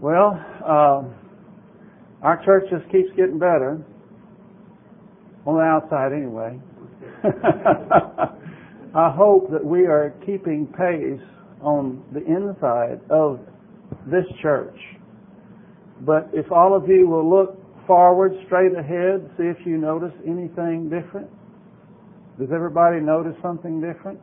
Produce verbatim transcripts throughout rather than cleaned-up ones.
Well, uh, our church just keeps getting better. On the outside, anyway. I hope that we are keeping pace on the inside of this church. But if all of you will look forward, straight ahead, see if you notice anything different. Does everybody notice something different?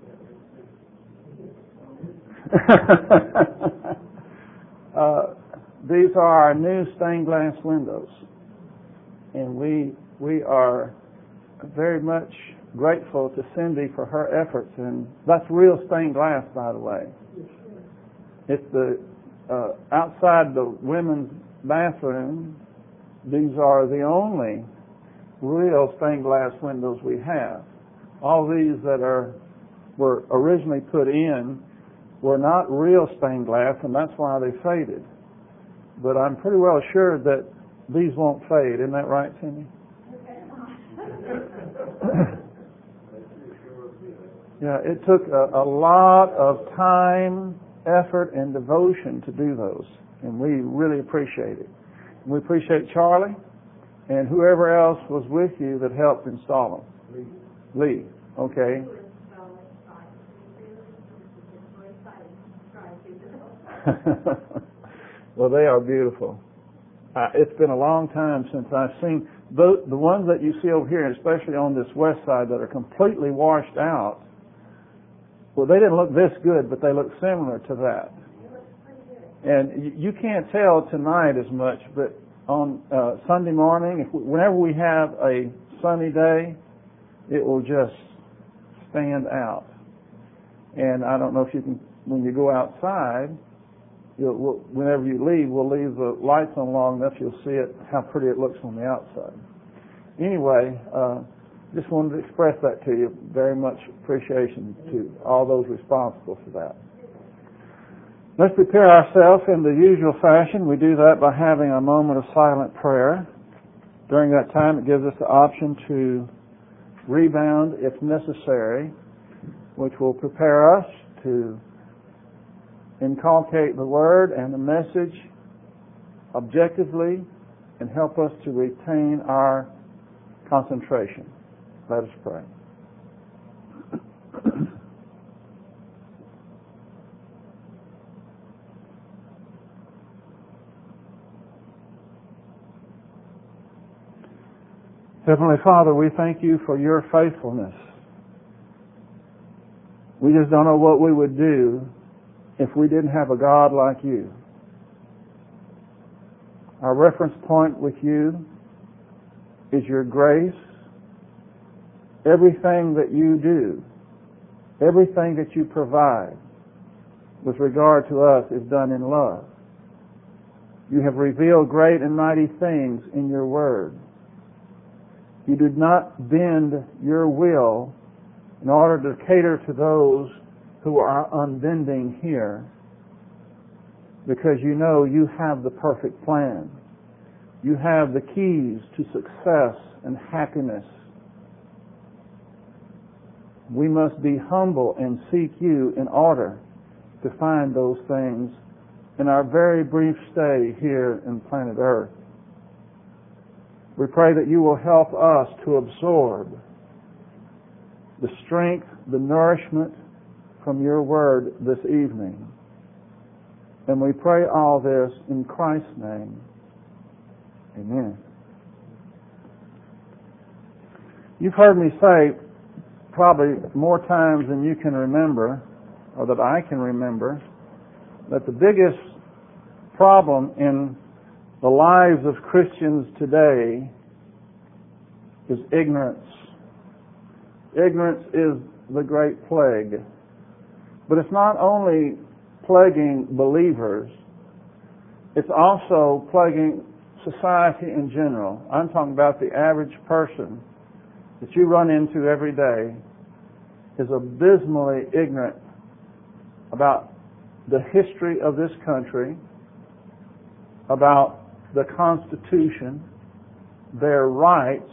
uh, these are our new stained glass windows, and we we are very much grateful to Cindy for her efforts. And that's real stained glass, by the way. It's the uh, outside the women's bathroom. These are the only real stained glass windows we have. All these that are were originally put in were not real stained glass, and that's why they faded. But I'm pretty well sure that these won't fade. Isn't that right, Cindy? Yeah, it took a, a lot of time, effort, and devotion to do those, and we really appreciate it. And we appreciate Charlie and whoever else was with you that helped install them. Lee. Lee, okay. Well, they are beautiful. Uh, it's been a long time since I've seen the, the ones that you see over here, especially on this west side, that are completely washed out. Well, they didn't look this good, but they look similar to that. And you, you can't tell tonight as much, but on uh, Sunday morning, if we, whenever we have a sunny day, it will just stand out. And I don't know if you can, when you go outside, you'll, we'll, whenever you leave, we'll leave the lights on long enough, you'll see it, how pretty it looks on the outside. Anyway, uh, just wanted to express that to you. Very much appreciation to all those responsible for that. Let's prepare ourselves in the usual fashion. We do that by having a moment of silent prayer. During that time, it gives us the option to rebound if necessary, which will prepare us to inculcate the Word and the message objectively and help us to retain our concentration. Let us pray. Heavenly Father, we thank you for your faithfulness. We just don't know what we would do if we didn't have a God like you. Our reference point with you is your grace. Everything that you do, everything that you provide with regard to us is done in love. You have revealed great and mighty things in your word. You did not bend your will in order to cater to those who are unbending here, because you know you have the perfect plan. You have the keys to success and happiness. We must be humble and seek you in order to find those things in our very brief stay here in planet Earth. We pray that you will help us to absorb the strength, the nourishment from your word this evening. And we pray all this in Christ's name. Amen. You've heard me say probably more times than you can remember, or that I can remember, that the biggest problem in the lives of Christians today is ignorance. Ignorance is the great plague. But it's not only plaguing believers, it's also plaguing society in general. I'm talking about the average person that you run into every day is abysmally ignorant about the history of this country, about the Constitution, their rights,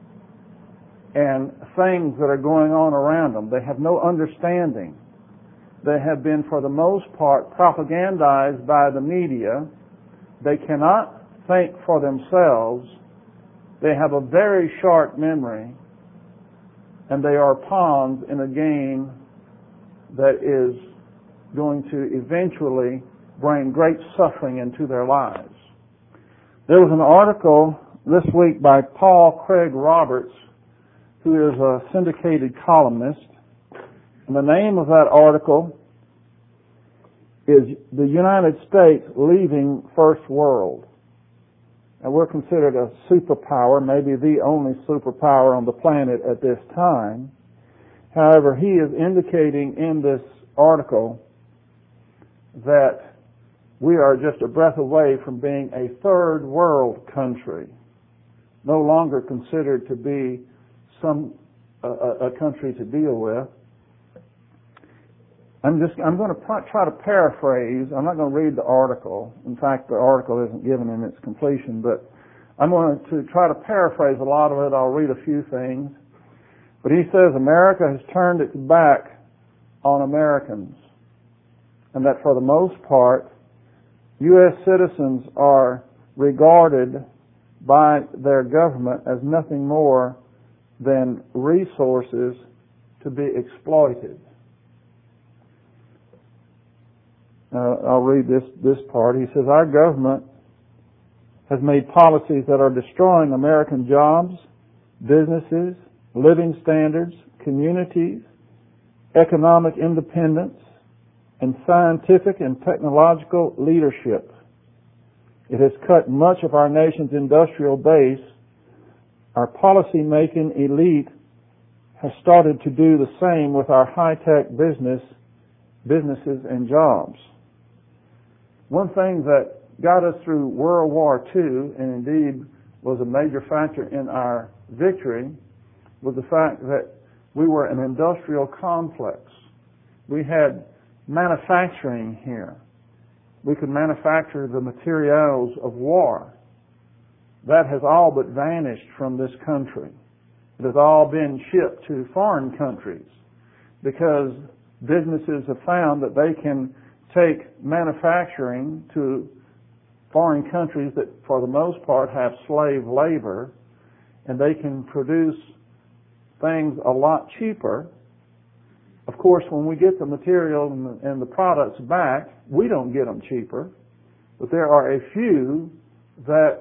and things that are going on around them. They have no understanding They have been, for the most part, propagandized by the media. They cannot think for themselves. They have a very short memory, and they are pawns in a game that is going to eventually bring great suffering into their lives. There was an article this week by Paul Craig Roberts, who is a syndicated columnist, and the name of that article is "The United States Leaving First World." And we're considered a superpower, maybe the only superpower on the planet at this time. However, he is indicating in this article that we are just a breath away from being a third world country, no longer considered to be some a, a country to deal with. I'm just I'm going to try to paraphrase. I'm not going to read the article. In fact, the article isn't given in its completion, but I'm going to try to paraphrase a lot of it. I'll read a few things. But he says America has turned its back on Americans, and that for the most part, U S citizens are regarded by their government as nothing more than resources to be exploited. Uh, I'll read this, this part. He says, our government has made policies that are destroying American jobs, businesses, living standards, communities, economic independence, and scientific and technological leadership. It has cut much of our nation's industrial base. Our policy-making elite has started to do the same with our high-tech business, businesses and jobs. One thing that got us through World War Two, and indeed was a major factor in our victory, was the fact that we were an industrial complex. We had manufacturing here. We could manufacture the materials of war. That has all but vanished from this country. It has all been shipped to foreign countries because businesses have found that they can take manufacturing to foreign countries that for the most part have slave labor, and they can produce things a lot cheaper. Of course, when we get the material and the, and the products back, we don't get them cheaper, but there are a few that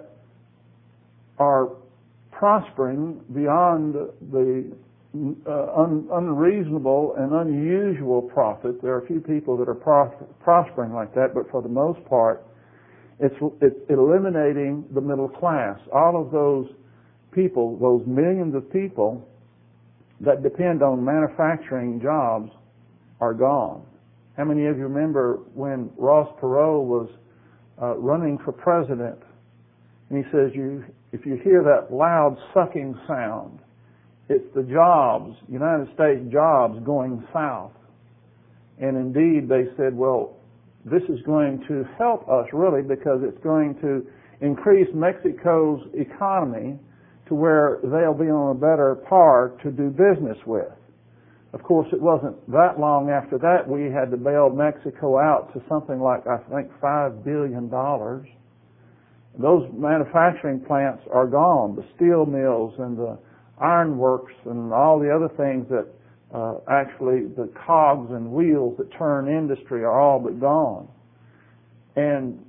are prospering beyond the uh, un, unreasonable and unusual profit. There are a few people that are pros- prospering like that, but for the most part, it's, it's eliminating the middle class. All of those people, those millions of people that depend on manufacturing jobs are gone. How many of you remember when Ross Perot was uh, running for president? And he says, you, if you hear that loud sucking sound, it's the jobs, United States jobs going south. And indeed, they said, well, this is going to help us really because it's going to increase Mexico's economy to where they'll be on a better par to do business with. Of course, it wasn't that long after that we had to bail Mexico out to something like, I think, five billion dollars. Those manufacturing plants are gone. The steel mills and the ironworks and all the other things that uh, actually the cogs and wheels that turn industry are all but gone. And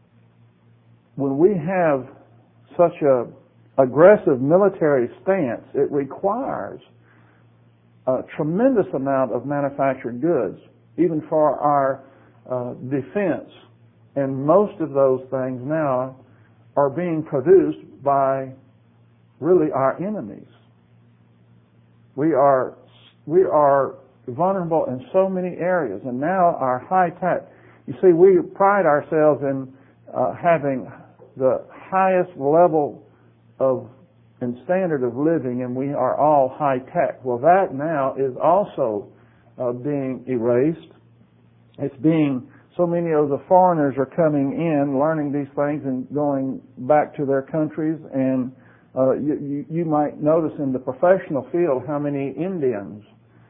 when we have such a aggressive military stance, it requires a tremendous amount of manufactured goods, even for our uh, defense. And most of those things now are being produced by really our enemies. We are we are vulnerable in so many areas, and now our high tech. You see, we pride ourselves in uh, having the highest level of and standard of living, and we are all high tech. Well, that now is also uh, being erased. It's being so many of the foreigners are coming in, learning these things, and going back to their countries. And uh, you, you, you might notice in the professional field how many Indians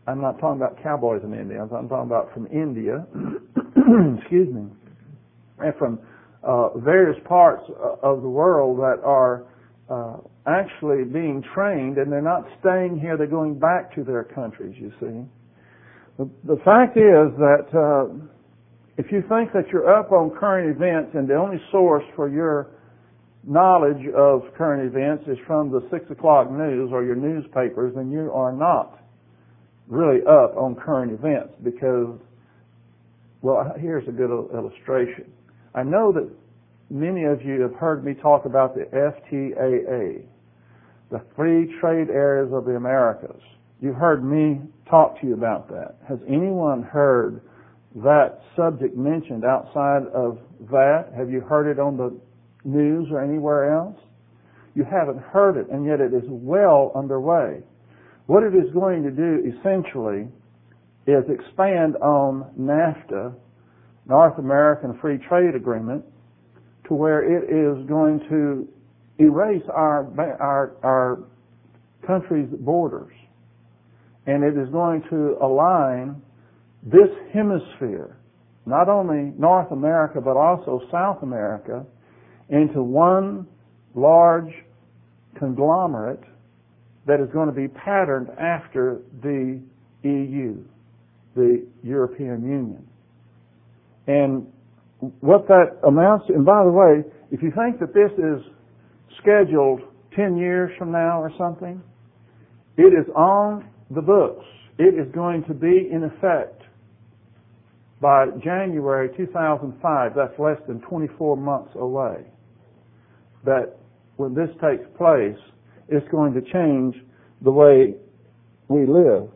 I'm not talking about cowboys and Indians. I'm talking about from India, excuse me, and from uh, various parts of the world that are uh, actually being trained, and they're not staying here. They're going back to their countries, you see. The, the fact is that uh, if you think that you're up on current events and the only source for your knowledge of current events is from the six o'clock news or your newspapers, then you are not really up on current events because, well, here's a good illustration. I know that many of you have heard me talk about the F T A A, the Free Trade Areas of the Americas. You've heard me talk to you about that. Has anyone heard that subject mentioned outside of that? Have you heard it on the news or anywhere else? You haven't heard it, and yet it is well underway. What it is going to do essentially is expand on NAFTA, North American Free Trade Agreement, to where it is going to erase our our, our country's borders. And it is going to align this hemisphere, not only North America, but also South America, into one large conglomerate that is going to be patterned after the E U, the European Union. And what that amounts to, and by the way, if you think that this is scheduled ten years from now or something, it is on the books. It is going to be in effect by January two thousand five. That's less than twenty-four months away. That when this takes place, it's going to change the way we live.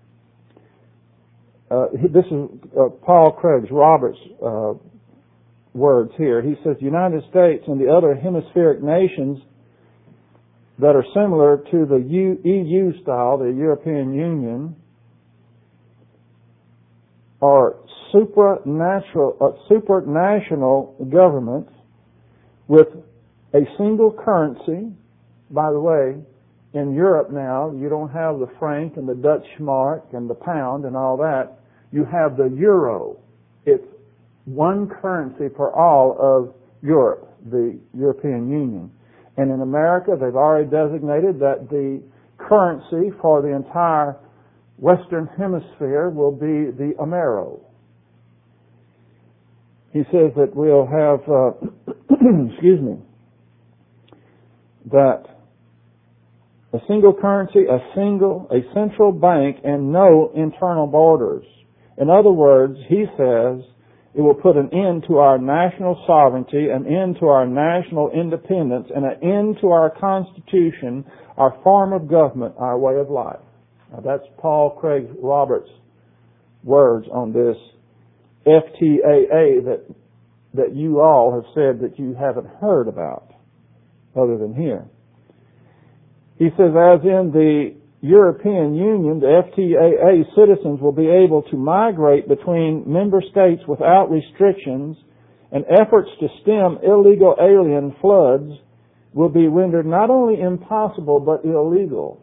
Uh, this is uh, Paul Craig Roberts' uh, words here. He says, the United States and the other hemispheric nations that are similar to the U- E U style, the European Union, are supranatural, uh, supranational governments with a single currency. By the way, in Europe now, you don't have the franc and the Dutch mark and the pound and all that. You have the euro. It's one currency for all of Europe, the European Union. And in America, they've already designated that the currency for the entire Western Hemisphere will be the Amero. He says that we'll have, uh, excuse me, that a single currency, a single, a central bank, and no internal borders. In other words, he says it will put an end to our national sovereignty, an end to our national independence, and an end to our Constitution, our form of government, our way of life. Now that's Paul Craig Roberts' words on this F T A A that that you all have said that you haven't heard about, other than here. He says, as in the European Union, the F T A A citizens will be able to migrate between member states without restrictions, and efforts to stem illegal alien floods will be rendered not only impossible but illegal.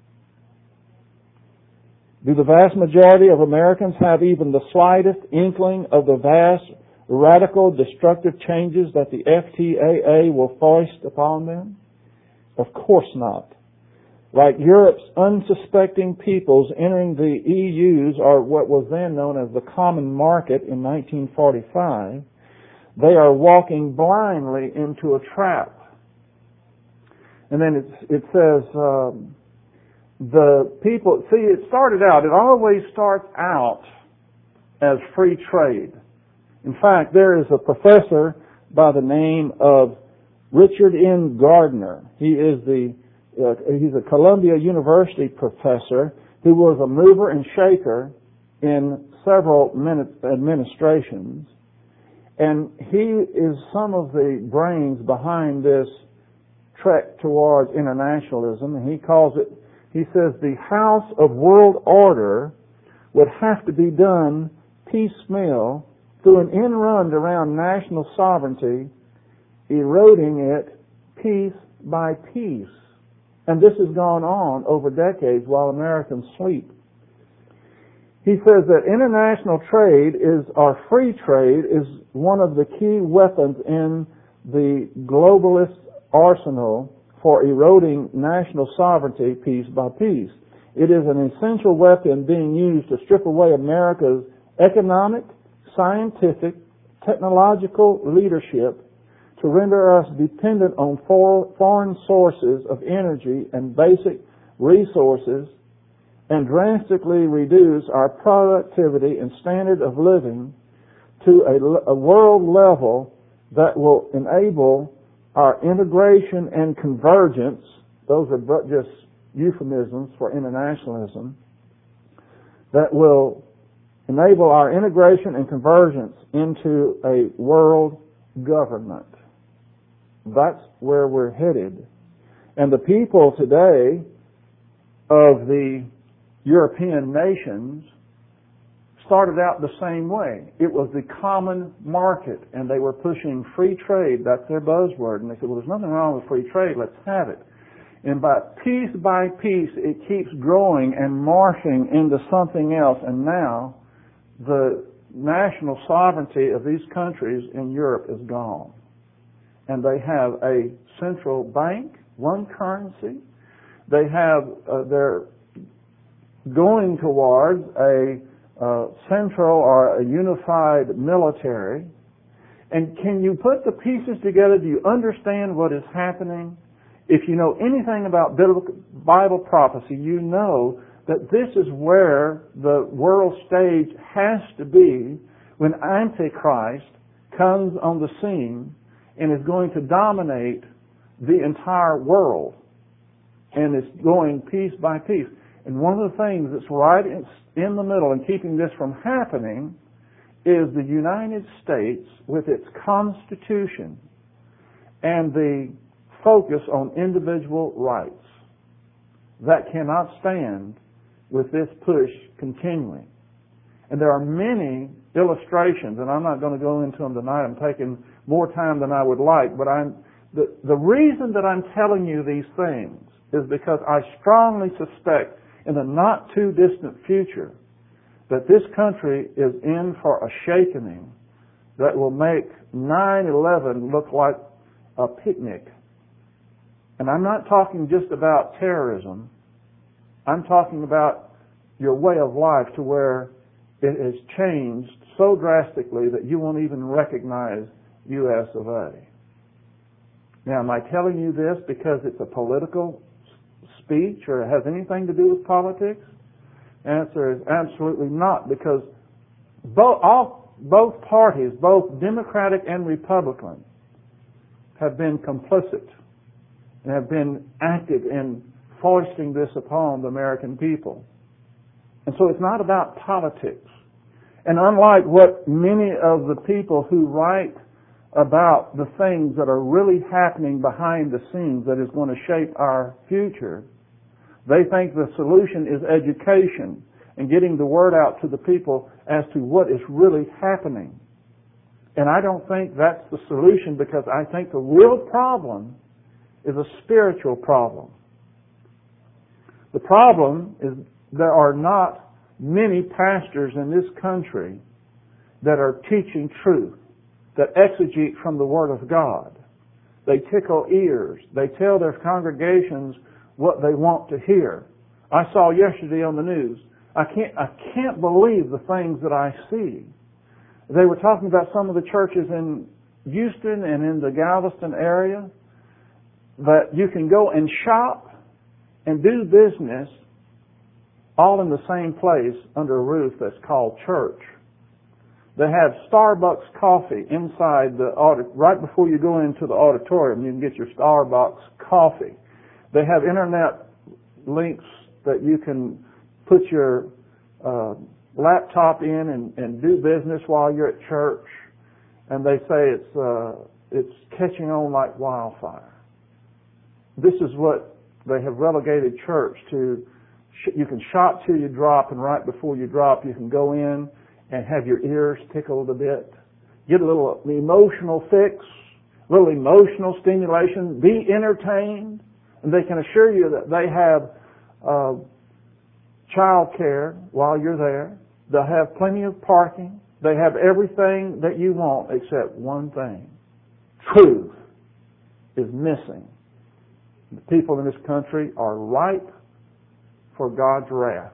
Do the vast majority of Americans have even the slightest inkling of the vast, radical, destructive changes that the F T A A will foist upon them? Of course not. Like Europe's unsuspecting peoples entering the E U's, or what was then known as the Common Market in nineteen forty-five, they are walking blindly into a trap. And then it, it says, um, the people, see, it started out, it always starts out as free trade. In fact, there is a professor by the name of Richard N. Gardner. He is the Uh, he's a Columbia University professor who was a mover and shaker in several administrations. And he is some of the brains behind this trek towards internationalism. And he calls it, he says, the house of world order would have to be done piecemeal through an end run around national sovereignty, eroding it piece by piece. And this has gone on over decades while Americans sleep. He says that international trade is, or free trade, is one of the key weapons in the globalist arsenal for eroding national sovereignty piece by piece. It is an essential weapon being used to strip away America's economic, scientific, technological leadership, to render us dependent on for, foreign sources of energy and basic resources, and drastically reduce our productivity and standard of living to a, a world level that will enable our integration and convergence. Those are just euphemisms for internationalism. That will enable our integration and convergence into a world government. That's where we're headed. And the people today of the European nations started out the same way. It was the common market, and they were pushing free trade. That's their buzzword. And they said, well, there's nothing wrong with free trade. Let's have it. And by piece by piece, it keeps growing and morphing into something else. And now, the national sovereignty of these countries in Europe is gone. And they have a central bank, one currency. They have, uh, they're going towards a uh, central or a unified military. And can you put the pieces together? Do you understand what is happening? If you know anything about Bible prophecy, you know that this is where the world stage has to be when Antichrist comes on the scene and is going to dominate the entire world. And it's going piece by piece. And one of the things that's right in the middle and keeping this from happening is the United States with its Constitution and the focus on individual rights. That cannot stand with this push continuing. And there are many illustrations, and I'm not going to go into them tonight. I'm taking more time than I would like, but I'm, the, the reason that I'm telling you these things is because I strongly suspect in the not too distant future that this country is in for a shakening that will make nine eleven look like a picnic. And I'm not talking just about terrorism. I'm talking about your way of life to where it has changed so drastically that you won't even recognize U S of A. Now, am I telling you this because it's a political speech or it has anything to do with politics? The answer is absolutely not, because both, all, both parties, both Democratic and Republican, have been complicit and have been active in foisting this upon the American people. And so it's not about politics. And unlike what many of the people who write about the things that are really happening behind the scenes that is going to shape our future, they think the solution is education and getting the word out to the people as to what is really happening. And I don't think that's the solution, because I think the real problem is a spiritual problem. The problem is there are not many pastors in this country that are teaching truth, that exegete from the Word of God. They tickle ears. They tell their congregations what they want to hear. I saw yesterday on the news, I can't, I can't believe the things that I see. They were talking about some of the churches in Houston and in the Galveston area, that you can go and shop and do business all in the same place under a roof that's called church. They have Starbucks coffee inside the audit, right before you go into the auditorium. You can get your Starbucks coffee. They have internet links that you can put your uh, laptop in and, and do business while you're at church. And they say it's uh, it's catching on like wildfire. This is what they have relegated church to. You can shop till you drop, and right before you drop, you can go in and have your ears tickled a bit, get a little emotional fix, a little emotional stimulation, be entertained, and they can assure you that they have uh, child care while you're there. They'll have plenty of parking. They have everything that you want except one thing. Truth is missing. The people in this country are ripe for God's wrath.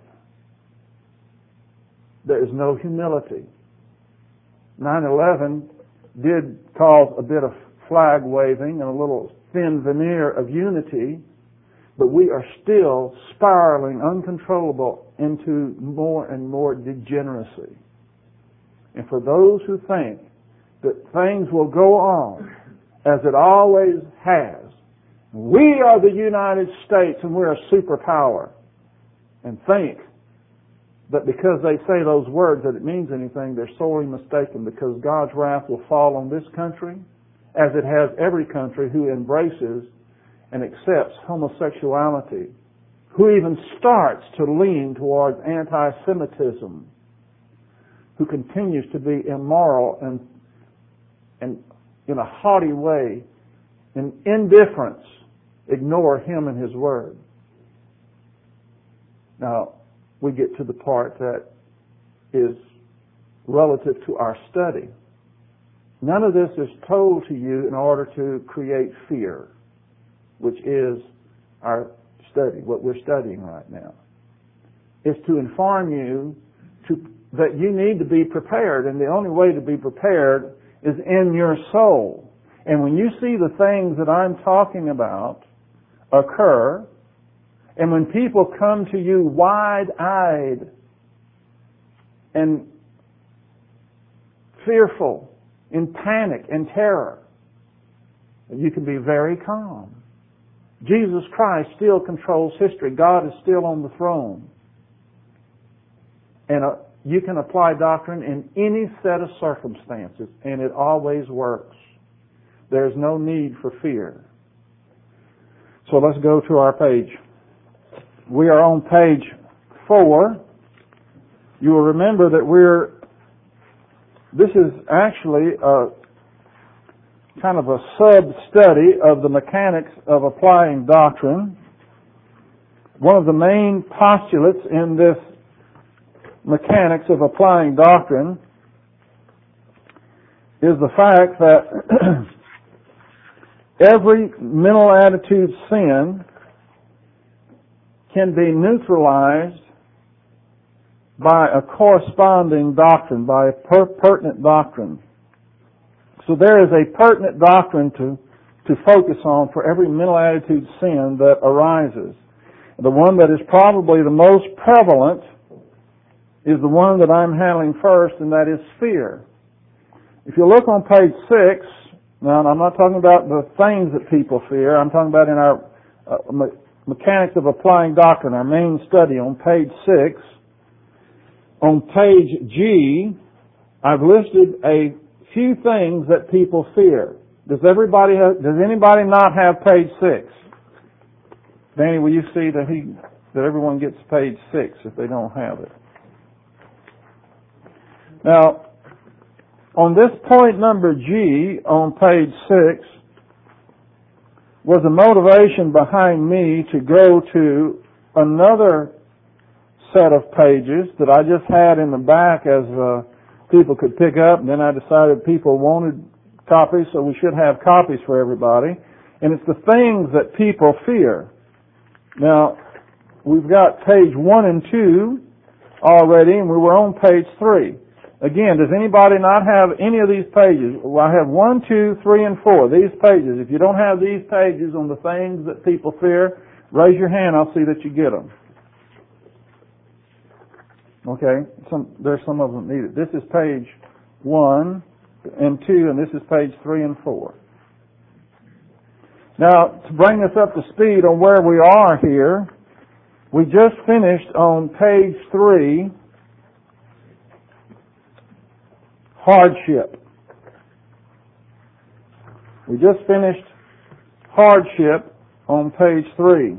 There is no humility. nine eleven did cause a bit of flag waving and a little thin veneer of unity, but we are still spiraling uncontrollable into more and more degeneracy. And for those who think that things will go on as it always has, we are the United States and we're a superpower, and think that because they say those words that it means anything, they're sorely mistaken, because God's wrath will fall on this country as it has every country who embraces and accepts homosexuality, who even starts to lean towards anti-Semitism, who continues to be immoral and, and in a haughty way, in indifference, ignore Him and His Word. Now, we get to the part that is relative to our study. None of this is told to you in order to create fear, which is our study, what we're studying right now. It's to inform you to, that you need to be prepared, and the only way to be prepared is in your soul. And when you see the things that I'm talking about occur, and when people come to you wide-eyed and fearful, in panic and terror, you can be very calm. Jesus Christ still controls history. God is still on the throne. And uh, you can apply doctrine in any set of circumstances, and it always works. There's no need for fear. So let's go to our page. We are on page four. You will remember that we're, this is actually a kind of a sub-study of the mechanics of applying doctrine. One of the main postulates in this mechanics of applying doctrine is the fact that every mental attitude sin can be neutralized by a corresponding doctrine, by a per- pertinent doctrine. So there is a pertinent doctrine to, to focus on for every mental attitude sin that arises. The one that is probably the most prevalent is the one that I'm handling first, and that is fear. If you look on page six, now I'm not talking about the things that people fear, I'm talking about in our uh, me- mechanics of applying doctrine, our main study on page six. On page G, I've listed a few things that people fear. Does everybody have, does anybody not have page six? Danny, will you see that he, that everyone gets page six if they don't have it? Now, on this point number G on page six was a motivation behind me to go to another set of pages that I just had in the back as uh, people could pick up, and then I decided people wanted copies, so we should have copies for everybody. And it's the things that people fear. Now, we've got page one and two already, and we were on page three. Again, does anybody not have any of these pages? Well, I have one, two, three, and four. These pages. If you don't have these pages on the things that people fear, raise your hand. I'll see that you get them. Okay, some, there's some of them needed. This is page one and two, and this is page three and four. Now, to bring us up to speed on where we are here, we just finished on page three, hardship. We just finished hardship on page three.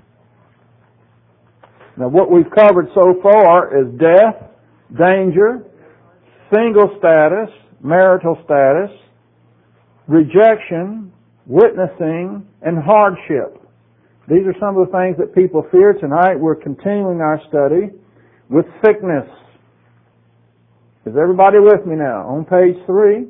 Now, what we've covered so far is death, danger, single status, marital status, rejection, witnessing, and hardship. These are some of the things that people fear. Tonight we're continuing our study with sickness. Is everybody with me now? On page three.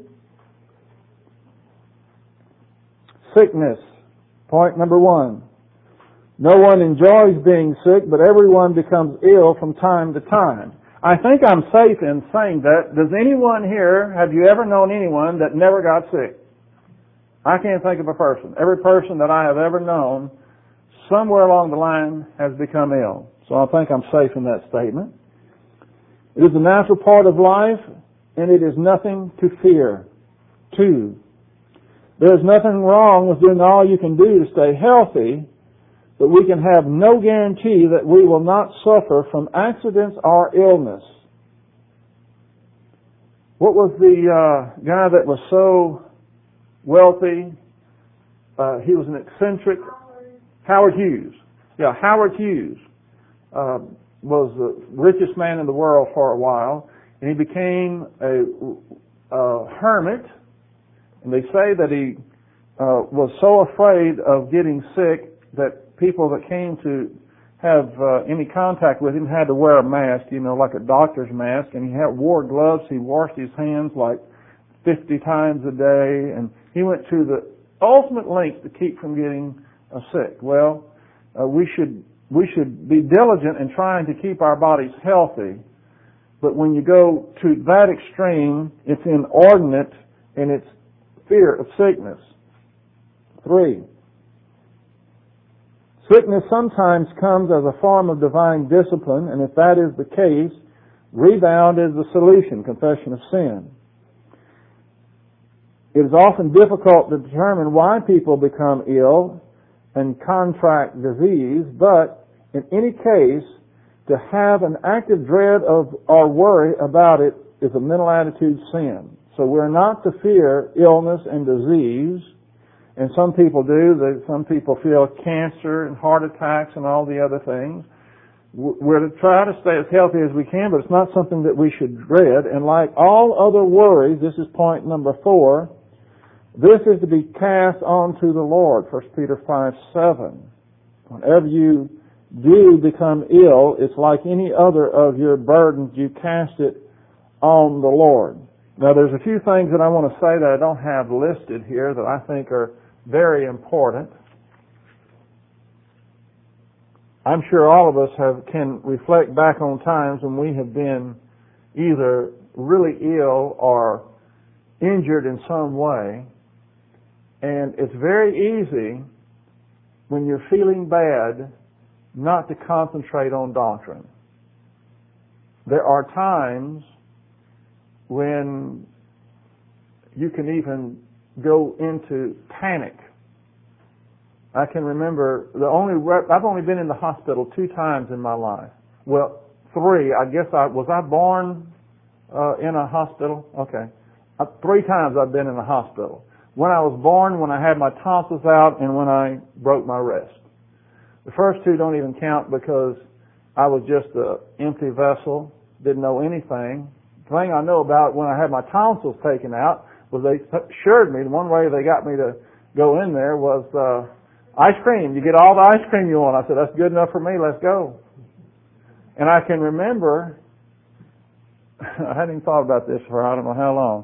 Sickness. Point number one. No one enjoys being sick, but everyone becomes ill from time to time. I think I'm safe in saying that. Does anyone here, have you ever known anyone that never got sick? I can't think of a person. Every person that I have ever known, somewhere along the line, has become ill. So I think I'm safe in that statement. It is a natural part of life, and it is nothing to fear. Two, there is nothing wrong with doing all you can do to stay healthy, but we can have no guarantee that we will not suffer from accidents or illness. What was the uh, guy that was so wealthy? Uh, he was an eccentric. Howard Hughes. Yeah, Howard Hughes uh, was the richest man in the world for a while, and he became a, a hermit. And they say that he uh, was so afraid of getting sick that people that came to have uh, any contact with him had to wear a mask, you know, like a doctor's mask, and he had wore gloves. He washed his hands like fifty times a day, and he went to the ultimate lengths to keep from getting uh, sick. Well, uh, we should we should be diligent in trying to keep our bodies healthy, but when you go to that extreme, it's inordinate and it's fear of sickness. Three. Sickness sometimes comes as a form of divine discipline, and if that is the case, rebound is the solution, confession of sin. It is often difficult to determine why people become ill and contract disease, but in any case, to have an active dread of or worry about it is a mental attitude sin. So we're not to fear illness and disease. And some people do. Some people feel cancer and heart attacks and all the other things. We're to try to stay as healthy as we can, but it's not something that we should dread. And like all other worries, this is point number four, this is to be cast onto the Lord, First Peter five seven. Whenever you do become ill, it's like any other of your burdens, you cast it on the Lord. Now there's a few things that I want to say that I don't have listed here that I think are very important. I'm sure all of us have can reflect back on times when we have been either really ill or injured in some way. And it's very easy when you're feeling bad not to concentrate on doctrine. There are times when you can even go into panic. I can remember the only I've only been in the hospital two times in my life. Well, three. I guess I was I born uh, in a hospital. Okay, uh, three times I've been in a hospital. When I was born, when I had my tonsils out, and when I broke my wrist. The first two don't even count because I was just an empty vessel, didn't know anything. The thing I know about when I had my tonsils taken out was they assured me the one way they got me to go in there was uh, ice cream. You get all the ice cream you want. I said, that's good enough for me. Let's go. And I can remember, I hadn't even thought about this for I don't know how long.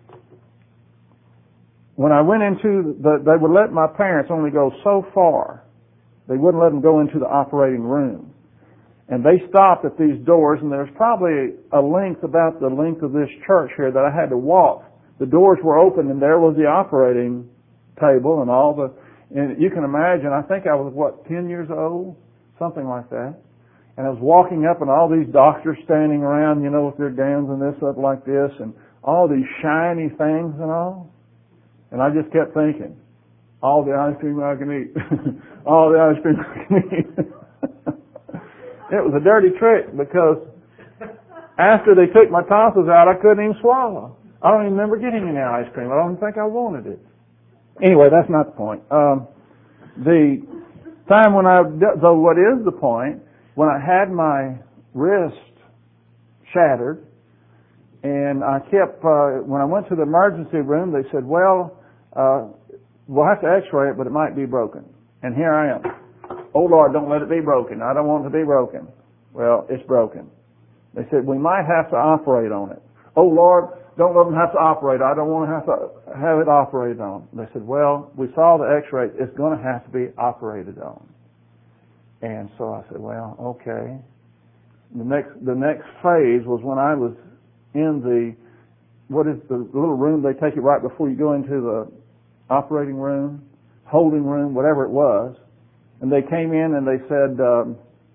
When I went into the, they would let my parents only go so far. They wouldn't let them go into the operating room. And they stopped at these doors, and there's probably a length, about the length of this church here, that I had to walk. The doors were open, and there was the operating table and all the, and you can imagine, I think I was, what, ten years old? Something like that. And I was walking up, and all these doctors standing around, you know, with their gowns and this up like this, and all these shiny things and all. And I just kept thinking, all the ice cream I can eat. all the ice cream I can eat. It was a dirty trick because after they took my tonsils out, I couldn't even swallow. I don't even remember getting any ice cream. I don't think I wanted it. Anyway, that's not the point. Um, the time when I, though what is the point, when I had my wrist shattered, and I kept, uh, when I went to the emergency room, they said, well, uh, we'll have to x-ray it, but it might be broken. And here I am. Oh, Lord, don't let it be broken. I don't want it to be broken. Well, it's broken. They said, we might have to operate on it. oh Lord, don't let them have to operate. I don't want to have to have it operated on. They said, well, we saw the x-ray. It's going to have to be operated on. And so I said, well, okay. The next, the next phase was when I was in the, what is the little room they take you right before you go into the operating room, holding room, whatever it was. And they came in and they said, um,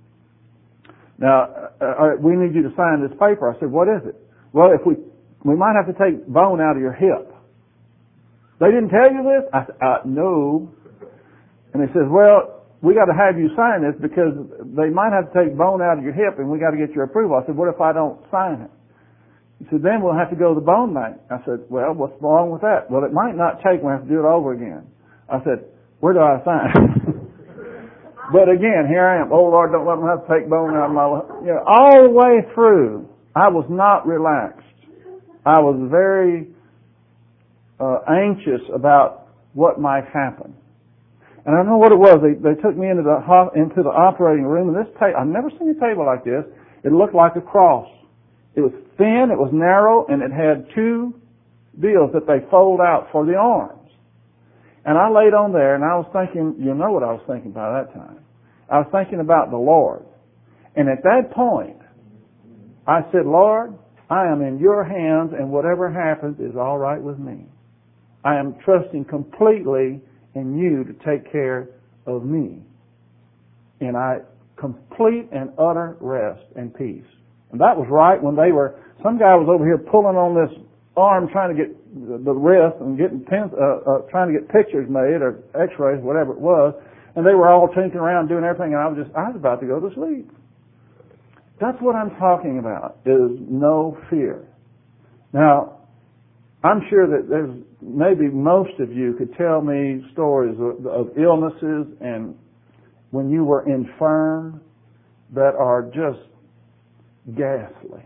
now, uh, we need you to sign this paper. I said, what is it? Well, if we, we might have to take bone out of your hip. They didn't tell you this? I said, uh, no. And they says, well, we got to have you sign this because they might have to take bone out of your hip and we got to get your approval. I said, what if I don't sign it? He said, then we'll have to go to the bone bank. I said, well, what's wrong with that? Well, it might not take. We'll have to do it over again. I said, where do I sign? But again, here I am. Oh, Lord, don't let them have to take bone out of my life. You know, all the way through, I was not relaxed. I was very uh, anxious about what might happen. And I don't know what it was. They, they took me into the into the operating room, and this table, I've never seen a table like this. It looked like a cross. It was thin, it was narrow, and it had two deals that they fold out for the arms. And I laid on there, and I was thinking, you know what I was thinking by that time. I was thinking about the Lord. And at that point, I said, Lord, I am in your hands, and whatever happens is all right with me. I am trusting completely in you to take care of me. And I complete and utter rest and peace. And that was right when they were, some guy was over here pulling on this arm trying to get the wrist and getting pins, uh, uh, trying to get pictures made or x-rays, whatever it was, and they were all tinkering around doing everything, and I was just, I was about to go to sleep. That's what I'm talking about, is no fear. Now, I'm sure that there's, maybe most of you could tell me stories of, of illnesses and when you were infirm that are just ghastly.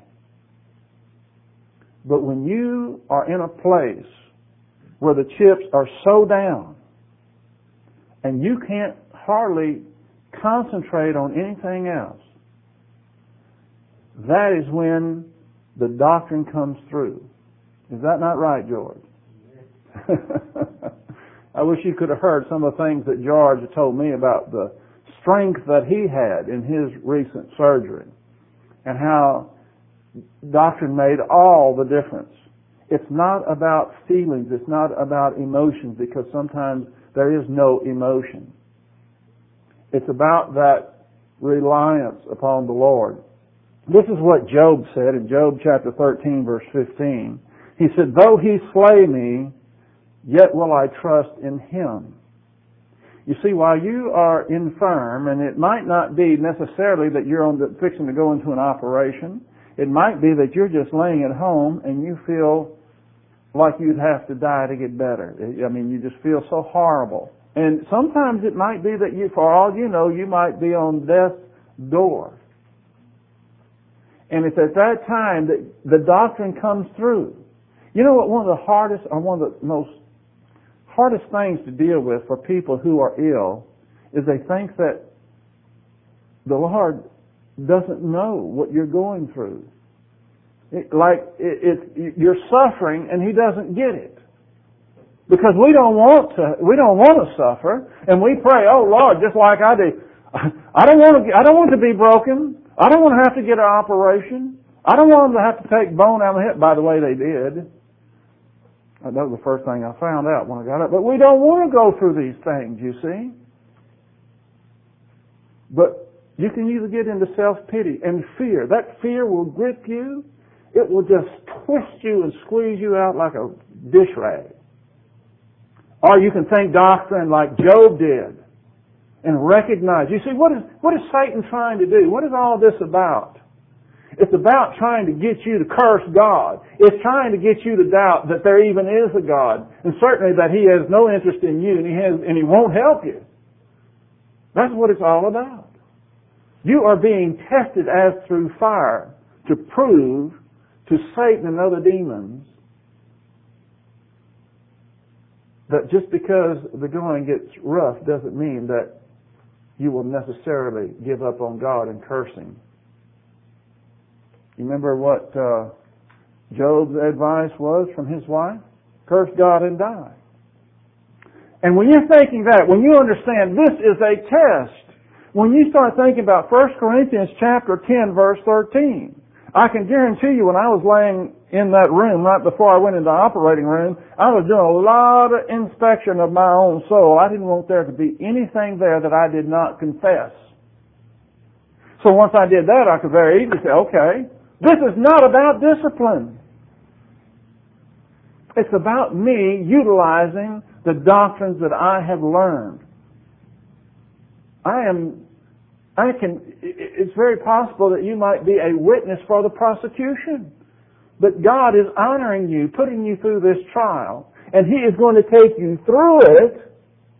But when you are in a place where the chips are so down and you can't hardly concentrate on anything else, that is when the doctrine comes through. Is that not right, George? I wish you could have heard some of the things that George told me about the strength that he had in his recent surgery and how doctrine made all the difference. It's not about feelings. It's not about emotions, because sometimes there is no emotion. It's about that reliance upon the Lord. This is what Job said in Job chapter thirteen, verse fifteen. He said, though he slay me, yet will I trust in him. You see, while you are infirm, and it might not be necessarily that you're on the, fixing to go into an operation, it might be that you're just laying at home and you feel like you'd have to die to get better. I mean, you just feel so horrible. And sometimes it might be that you, for all you know, you might be on death's door. And it's at that time that the doctrine comes through. You know what one of the hardest, or one of the most hardest things to deal with for people who are ill is they think that the Lord doesn't know what you're going through. It, like it, it, you're suffering and He doesn't get it. Because we don't want to, we don't want to suffer, and we pray, oh Lord, just like I do. I don't want to, I don't want to be broken. I don't want to have to get an operation. I don't want them to have to take bone out of the hip. By the way, they did. That was the first thing I found out when I got up. But we don't want to go through these things, you see. But you can either get into self-pity and fear. That fear will grip you. It will just twist you and squeeze you out like a dish rag. Or you can think doctrine like Job did and recognize. You see, what is, what is Satan trying to do? What is all this about? It's about trying to get you to curse God. It's trying to get you to doubt that there even is a God. And certainly that He has no interest in you and He has, and He won't help you. That's what it's all about. You are being tested as through fire to prove to Satan and other demons that just because the going gets rough doesn't mean that you will necessarily give up on God and curse Him. You remember what uh, Job's advice was from his wife, curse God and die. And when you're thinking that, when you understand this is a test, when you start thinking about First Corinthians chapter ten, verse thirteen, I can guarantee you when I was laying in that room right before I went into the operating room, I was doing a lot of inspection of my own soul. I didn't want there to be anything there that I did not confess. So once I did that, I could very easily say, okay, this is not about discipline. It's about me utilizing the doctrines that I have learned. I am, I can, it's very possible that you might be a witness for the prosecution. But God is honoring you, putting you through this trial, and He is going to take you through it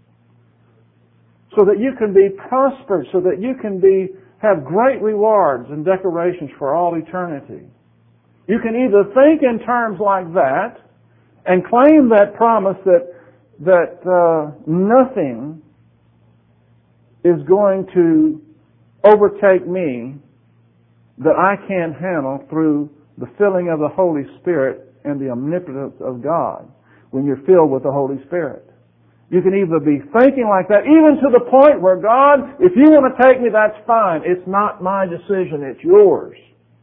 so that you can be prospered, so that you can be, have great rewards and decorations for all eternity. You can either think in terms like that and claim that promise that that uh, nothing is going to overtake me that I can't handle through the filling of the Holy Spirit and the omnipotence of God when you're filled with the Holy Spirit. You can either be thinking like that, even to the point where, God, if you want to take me, that's fine. It's not my decision, it's yours.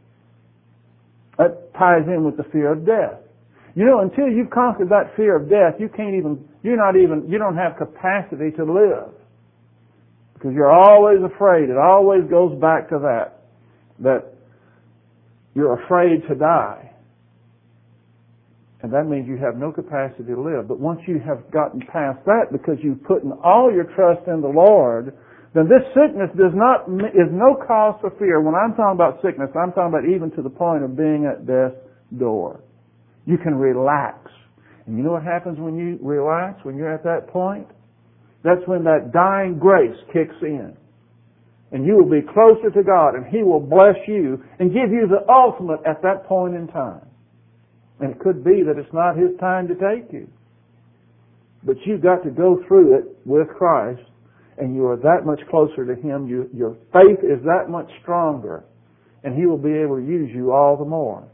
That ties in with the fear of death. You know, until you've conquered that fear of death, you can't even, you're not even, you don't have capacity to live. Because you're always afraid. It always goes back to that. That you're afraid to die. And that means you have no capacity to live. But once you have gotten past that, because you've put all your trust in the Lord, then this sickness does not, is no cause for fear. When I'm talking about sickness, I'm talking about even to the point of being at death's door. You can relax. And you know what happens when you relax, when you're at that point? That's when that dying grace kicks in. And you will be closer to God, and He will bless you and give you the ultimate at that point in time. And it could be that it's not His time to take you. But you've got to go through it with Christ, and you are that much closer to Him. You, your faith is that much stronger, and He will be able to use you all the more.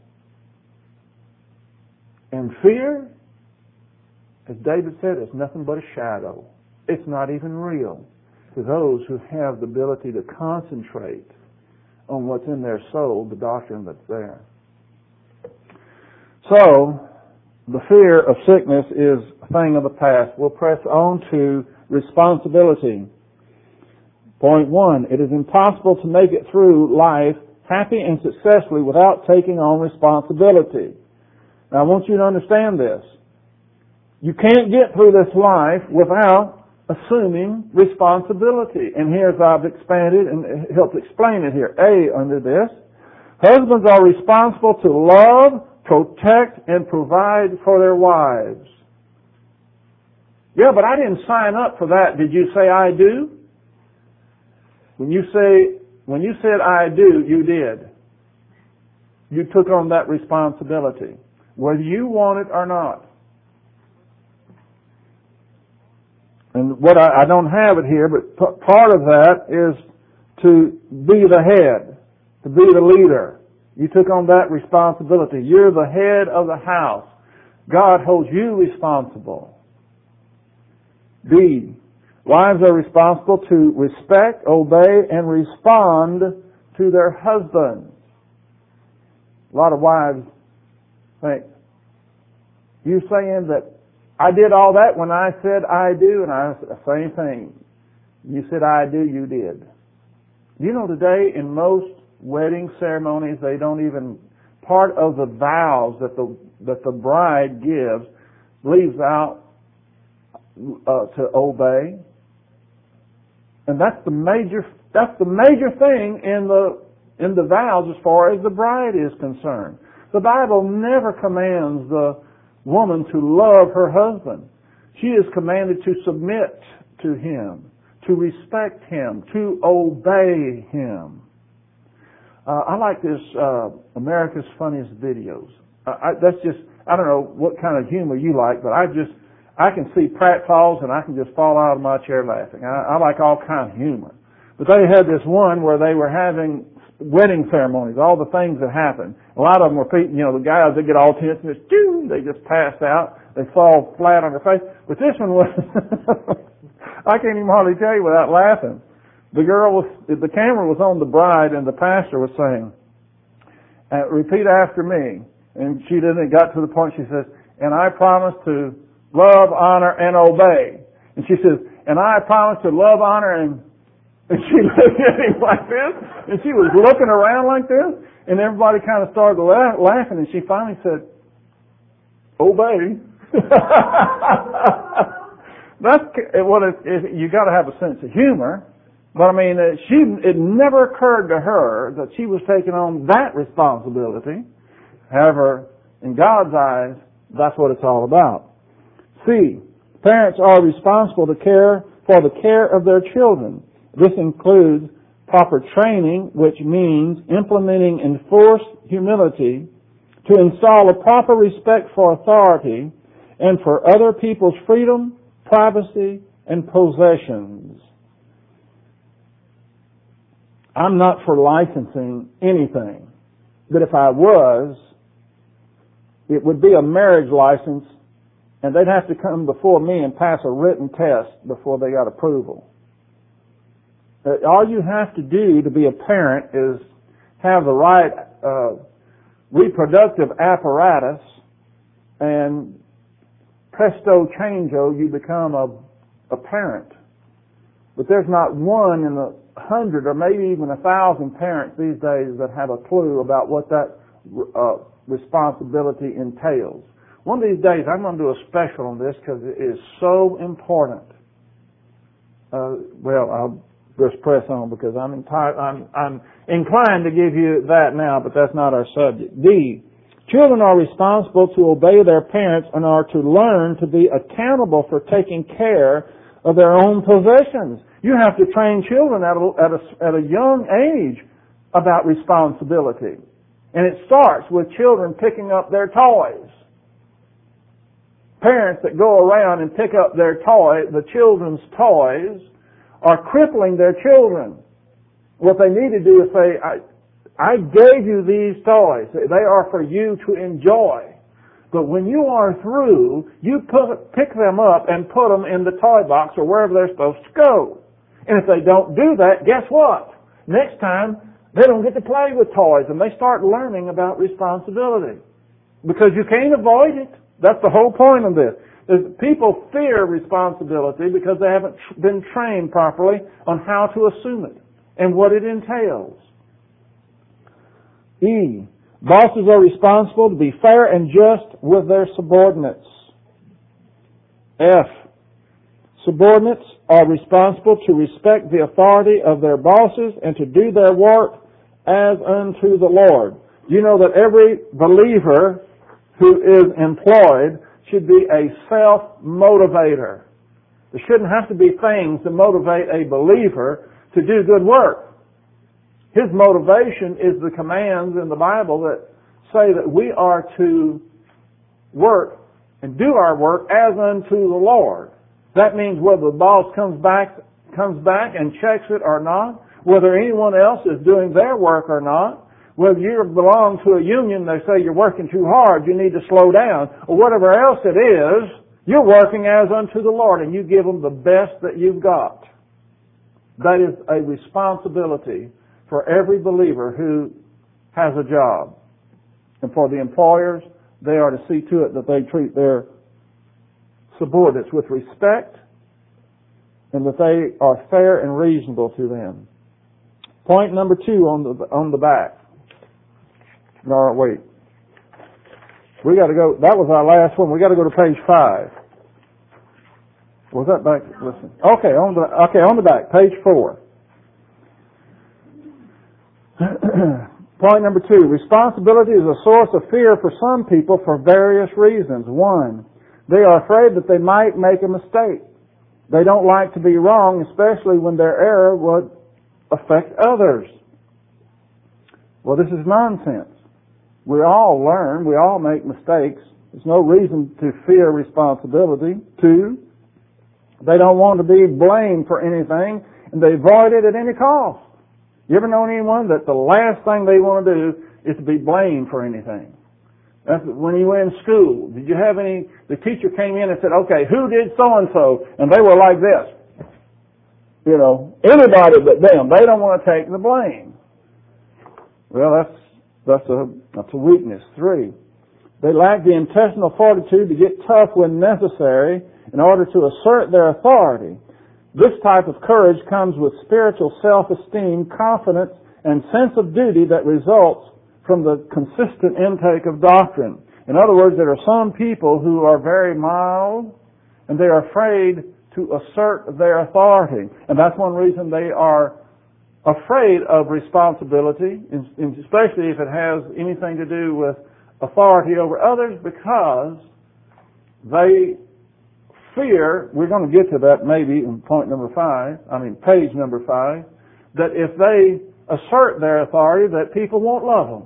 And fear, as David said, is nothing but a shadow. It's not even real to those who have the ability to concentrate on what's in their soul, the doctrine that's there. So, the fear of sickness is a thing of the past. We'll press on to responsibility. Point one, it is impossible to make it through life happy and successfully without taking on responsibility. Now, I want you to understand this. You can't get through this life without assuming responsibility. And here's I've expanded and helped explain it here. A, under this, husbands are responsible to love, protect, and provide for their wives. Yeah, but I didn't sign up for that. Did you say I do? When you say, when you said I do, you did. You took on that responsibility, whether you want it or not. And what I, I don't have it here, but p- part of that is to be the head, to be the leader. You took on that responsibility. You're the head of the house. God holds you responsible. B, wives are responsible to respect, obey, and respond to their husbands. A lot of wives think, you saying that I did all that when I said I do, and I said the same thing. You said I do, you did. You know, today in most wedding ceremonies, they don't even, part of the vows that the that the bride gives leaves out uh, to obey, and that's the major that's the major thing in the in the vows as far as the bride is concerned. The Bible never commands the woman to love her husband. She is commanded to submit to him, to respect him, to obey him. Uh, I like this uh, America's Funniest Videos. Uh, I, that's just, I don't know what kind of humor you like, but I just, I can see pratfalls and I can just fall out of my chair laughing. I, I like all kinds of humor. But they had this one where they were having wedding ceremonies, all the things that happen. A lot of them were people, you know, the guys that get all tense and just, doo, they just pass out. They fall flat on their face. But this one was, I can't even hardly tell you without laughing. The girl was, the camera was on the bride, and the pastor was saying, uh, repeat after me. And she didn't, it got to the point, she says, and I promise to love, honor, and obey. And she says, and I promise to love, honor, and, and she looked at him like this, and she was looking around like this, and everybody kind of started la- laughing, and she finally said, obey. That's what it, it, you got to have a sense of humor. But I mean, uh, she, it never occurred to her that she was taking on that responsibility. However, in God's eyes, that's what it's all about. C, parents are responsible to care for the care of their children. This includes proper training, which means implementing enforced humility, to install a proper respect for authority and for other people's freedom, privacy, and possessions. I'm not for licensing anything, but if I was, it would be a marriage license, and they'd have to come before me and pass a written test before they got approval. All you have to do to be a parent is have the right uh, reproductive apparatus, and presto changeo, you become a, a parent. But there's not one in a hundred or maybe even a thousand parents these days that have a clue about what that uh, responsibility entails. One of these days I'm going to do a special on this because it is so important. Uh, well, I'll just press on because I'm, enti- I'm, I'm inclined to give you that now, but that's not our subject. D, children are responsible to obey their parents and are to learn to be accountable for taking care of their own possessions. You have to train children at a, at a, at a young age about responsibility. And it starts with children picking up their toys. Parents that go around and pick up their toy, the children's toys, are crippling their children. What they need to do is say, I, I gave you these toys. They are for you to enjoy. But when you are through, you put, pick them up and put them in the toy box or wherever they're supposed to go. And if they don't do that, guess what? Next time, they don't get to play with toys, and they start learning about responsibility. Because you can't avoid it. That's the whole point of this. Is people fear responsibility because they haven't been trained properly on how to assume it and what it entails. E, bosses are responsible to be fair and just with their subordinates. F, subordinates are responsible to respect the authority of their bosses and to do their work as unto the Lord. You know that every believer who is employed should be a self-motivator. There shouldn't have to be things to motivate a believer to do good work. His motivation is the commands in the Bible that say that we are to work and do our work as unto the Lord. That means whether the boss comes back comes back and checks it or not, whether anyone else is doing their work or not, whether you belong to a union, they say you're working too hard, you need to slow down, or whatever else it is, you're working as unto the Lord, and you give them the best that you've got. That is a responsibility for every believer who has a job. And for the employers, they are to see to it that they treat their subordinates with respect and that they are fair and reasonable to them. Point number two on the on the back. No, wait. We got to go. That was our last one. We got to go to page five. Was that back? Listen. Okay, on the okay on the back, page four. Point number two. Responsibility is a source of fear for some people for various reasons. One, they are afraid that they might make a mistake. They don't like to be wrong, especially when their error would affect others. Well, this is nonsense. We all learn. We all make mistakes. There's no reason to fear responsibility. Two, they don't want to be blamed for anything, and they avoid it at any cost. You ever known anyone that the last thing they want to do is to be blamed for anything? That's when you were in school. Did you have any, the teacher came in and said, okay, who did so-and-so? And they were like this. You know, anybody but them. They don't want to take the blame. Well, that's, that's a, that's a weakness. Three, they lack the intestinal fortitude to get tough when necessary in order to assert their authority. This type of courage comes with spiritual self-esteem, confidence, and sense of duty that results from the consistent intake of doctrine. In other words, there are some people who are very mild and they are afraid to assert their authority. And that's one reason they are afraid of responsibility, especially if it has anything to do with authority over others, because they fear, we're going to get to that maybe in point number five, I mean page number five, that if they assert their authority that people won't love them.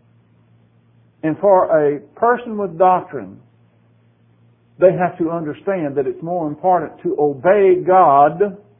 And for a person with doctrine, they have to understand that it's more important to obey God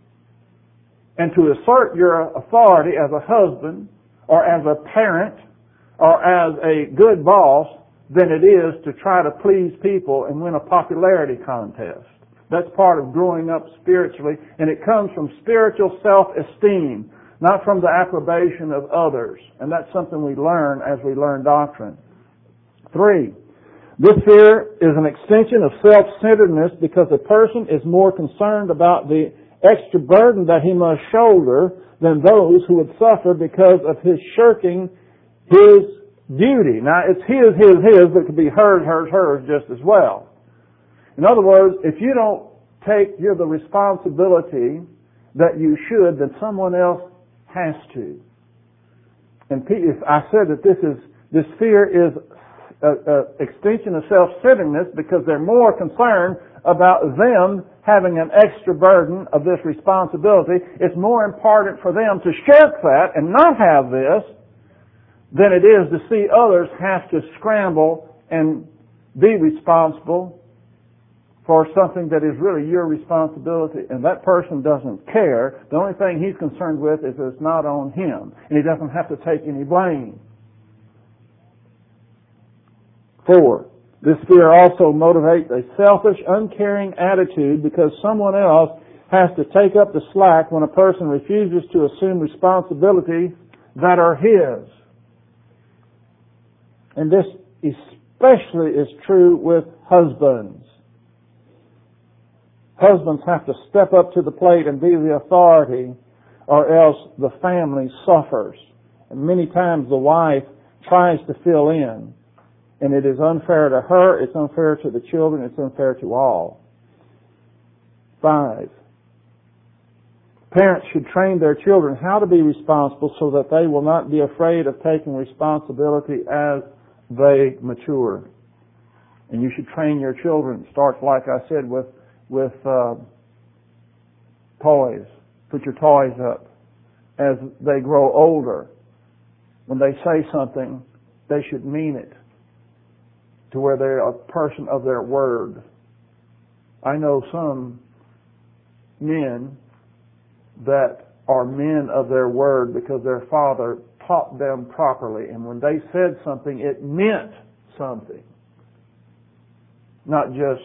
and to assert your authority as a husband or as a parent or as a good boss than it is to try to please people and win a popularity contest. That's part of growing up spiritually, and it comes from spiritual self-esteem, not from the approbation of others. And that's something we learn as we learn doctrine. Three, this fear is an extension of self-centeredness because a person is more concerned about the extra burden that he must shoulder than those who would suffer because of his shirking his duty. Now, it's his, his, his, but it could be hers, hers, hers just as well. In other words, if you don't take you're the responsibility that you should, then someone else has to. And if I said that this is this fear is an extension of self-centeredness because they're more concerned about them having an extra burden of this responsibility. It's more important for them to shirk that and not have this than it is to see others have to scramble and be responsible for something that is really your responsibility, and that person doesn't care. The only thing he's concerned with is that it's not on him, and he doesn't have to take any blame. Four, this fear also motivates a selfish, uncaring attitude because someone else has to take up the slack when a person refuses to assume responsibilities that are his. And this especially is true with husbands. Husbands have to step up to the plate and be the authority, or else the family suffers. And many times the wife tries to fill in. And it is unfair to her, it's unfair to the children, it's unfair to all. Five, parents should train their children how to be responsible so that they will not be afraid of taking responsibility as they mature. And you should train your children. It starts, like I said, with with uh, toys. Put your toys up. As they grow older, when they say something, they should mean it to where they're a person of their word. I know some men that are men of their word because their father taught them properly, and when they said something, it meant something, not just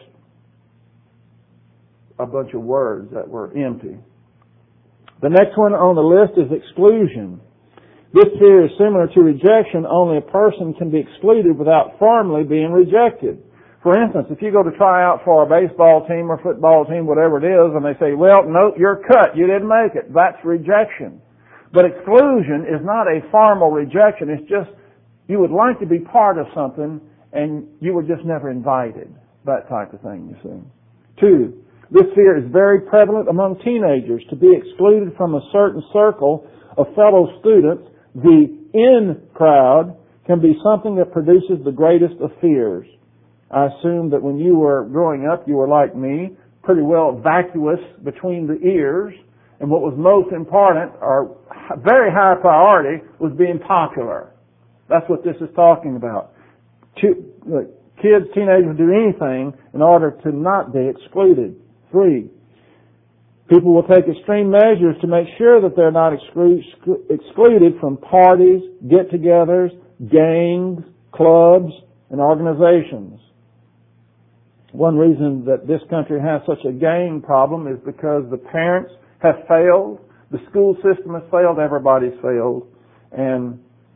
a bunch of words that were empty. The next one on the list is exclusion. This fear is similar to rejection, only a person can be excluded without formally being rejected. For instance, if you go to try out for a baseball team or football team, whatever it is, and they say, well, no, you're cut, you didn't make it, that's rejection. But exclusion is not a formal rejection, it's just you would like to be part of something and you were just never invited. That type of thing, you see. Two, this fear is very prevalent among teenagers. To be excluded from a certain circle of fellow students, the in crowd, can be something that produces the greatest of fears. I assume that when you were growing up, you were like me, pretty well vacuous between the ears, and what was most important, or very high priority, was being popular. That's what this is talking about. Kids, teenagers do anything in order to not be excluded. Three, People will take extreme measures to make sure that they're not exclu- excluded from parties, get-togethers, gangs, clubs, and organizations. One reason that this country has such a gang problem is because the parents have failed, the school system has failed, everybody's failed, and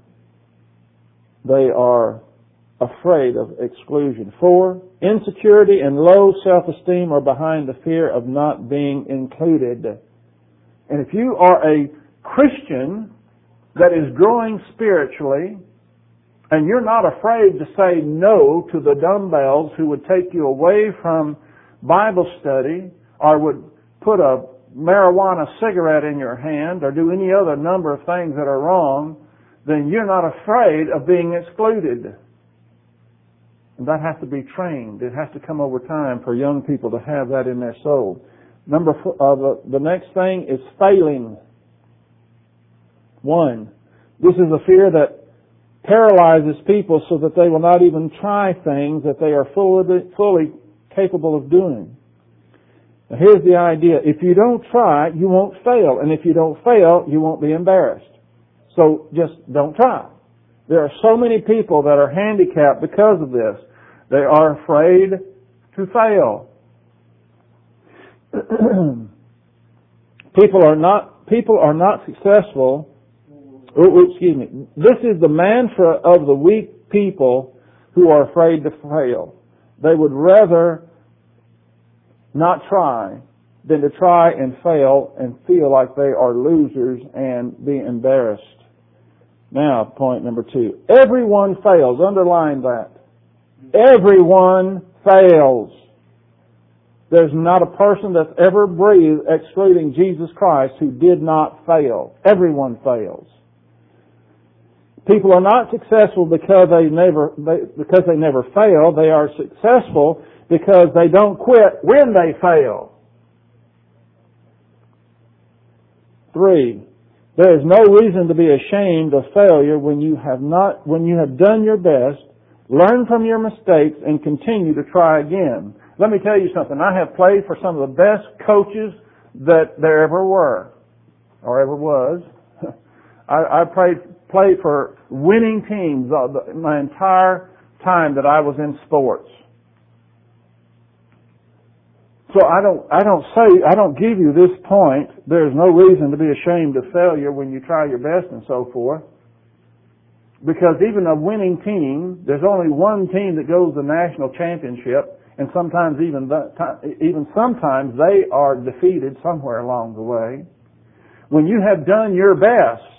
they are afraid of exclusion. Four, insecurity and low self-esteem are behind the fear of not being included. And if you are a Christian that is growing spiritually, and you're not afraid to say no to the dumbbells who would take you away from Bible study, or would put a marijuana cigarette in your hand, or do any other number of things that are wrong, then you're not afraid of being excluded. And that has to be trained. It has to come over time for young people to have that in their soul. Number four, uh, the, the next thing is failing. One, this is a fear that paralyzes people so that they will not even try things that they are fully, fully capable of doing. Now here's the idea. If you don't try, you won't fail. And if you don't fail, you won't be embarrassed. So just don't try. There are so many people that are handicapped because of this. They are afraid to fail. people are not people are not successful. Oh, excuse me. This is the mantra of the weak people who are afraid to fail. They would rather not try than to try and fail and feel like they are losers and be embarrassed. Now, point number two. Everyone fails. Underline that. Everyone fails. There's not a person that's ever breathed, excluding Jesus Christ, who did not fail. Everyone fails. People are not successful because they never they, because they never fail. They are successful because they don't quit when they fail. Three. There is no reason to be ashamed of failure when you have not, when you have done your best, learn from your mistakes, and continue to try again. Let me tell you something. I have played for some of the best coaches that there ever were, or ever was. I, I played, played for winning teams my entire time that I was in sports. So I don't, I don't say, I don't give you this point. There's no reason to be ashamed of failure when you try your best and so forth. Because even a winning team, there's only one team that goes to the national championship, and sometimes even, the, even sometimes they are defeated somewhere along the way. When you have done your best,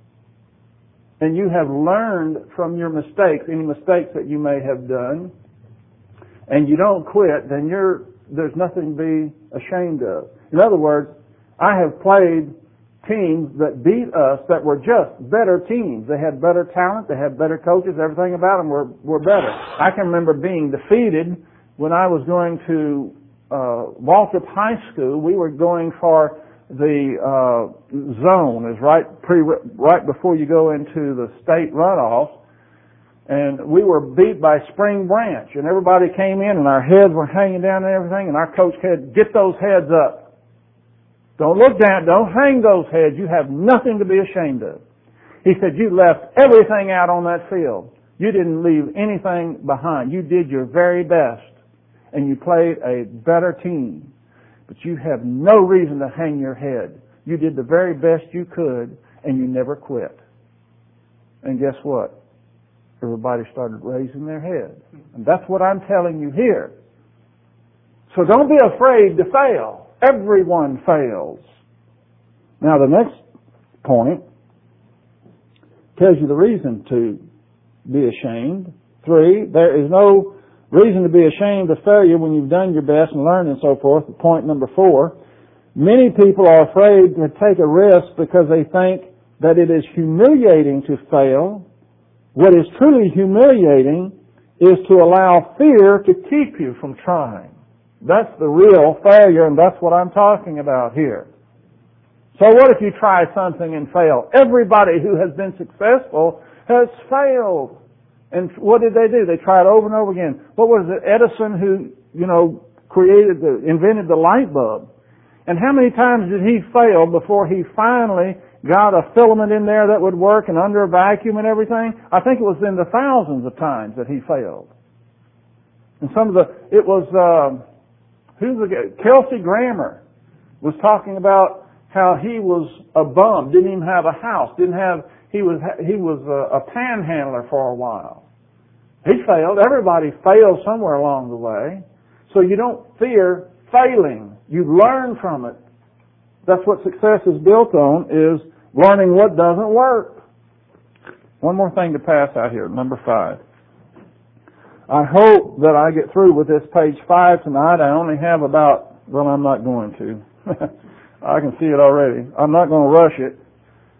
and you have learned from your mistakes, any mistakes that you may have done, and you don't quit, then you're there's nothing to be ashamed of. In other words, I have played teams that beat us that were just better teams. They had better talent, they had better coaches, everything about them were, were better. I can remember being defeated when I was going to uh, Waltrip High School. We were going for the uh, zone, is right pre right before you go into the state runoff. And we were beat by Spring Branch, and everybody came in, and our heads were hanging down and everything, and our coach said, "Get those heads up. Don't look down. Don't hang those heads. You have nothing to be ashamed of." He said, "You left everything out on that field. You didn't leave anything behind. You did your very best, and you played a better team. But you have no reason to hang your head. You did the very best you could, and you never quit." And guess what? Everybody started raising their heads. And that's what I'm telling you here. So don't be afraid to fail. Everyone fails. Now the next point tells you the reason to be ashamed. Three, there is no reason to be ashamed of failure when you've done your best and learned and so forth. Point number four, many people are afraid to take a risk because they think that it is humiliating to fail. What is truly humiliating is to allow fear to keep you from trying. That's the real failure, and that's what I'm talking about here. So what if you try something and fail? Everybody who has been successful has failed. And what did they do? They tried over and over again. What was it? Edison, who, you know, created the, invented the light bulb. And how many times did he fail before he finally got a filament in there that would work and under a vacuum and everything? I think it was in the thousands of times that he failed. And some of the, it was, uh, who's the guy? Kelsey Grammer was talking about how he was a bum, didn't even have a house, didn't have, he was, he was a, a panhandler for a while. He failed. Everybody fails somewhere along the way. So you don't fear failing. You learn from it. That's what success is built on, is learning what doesn't work. One more thing to pass out here, number five. I hope that I get through with this page five tonight. I only have about, well, I'm not going to. I can see it already. I'm not going to rush it.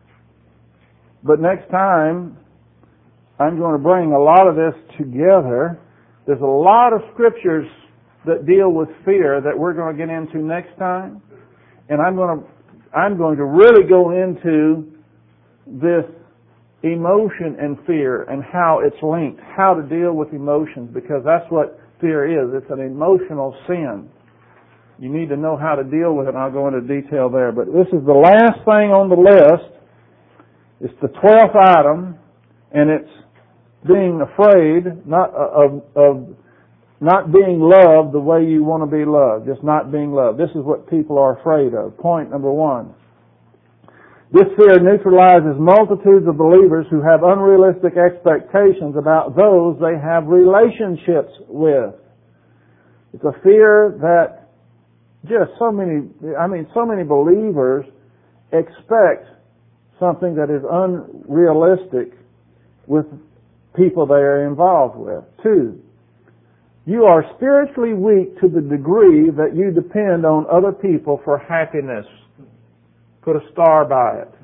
But next time, I'm going to bring a lot of this together. There's a lot of scriptures that deal with fear that we're going to get into next time. And I'm going to, I'm going to really go into this emotion and fear and how it's linked, how to deal with emotions, because that's what fear is. It's an emotional sin. You need to know how to deal with it, and I'll go into detail there. But this is the last thing on the list. It's the twelfth item, and it's being afraid not of, of not being loved the way you want to be loved, just not being loved. This is what people are afraid of. Point number one. This fear neutralizes multitudes of believers who have unrealistic expectations about those they have relationships with. It's a fear that just so many, I mean, so many believers expect something that is unrealistic with people they are involved with. Two, you are spiritually weak to the degree that you depend on other people for happiness. Put a star by it.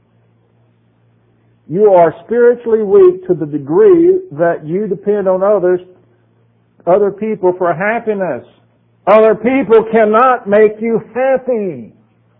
You are spiritually weak to the degree that you depend on others, other people for happiness. Other people cannot make you happy.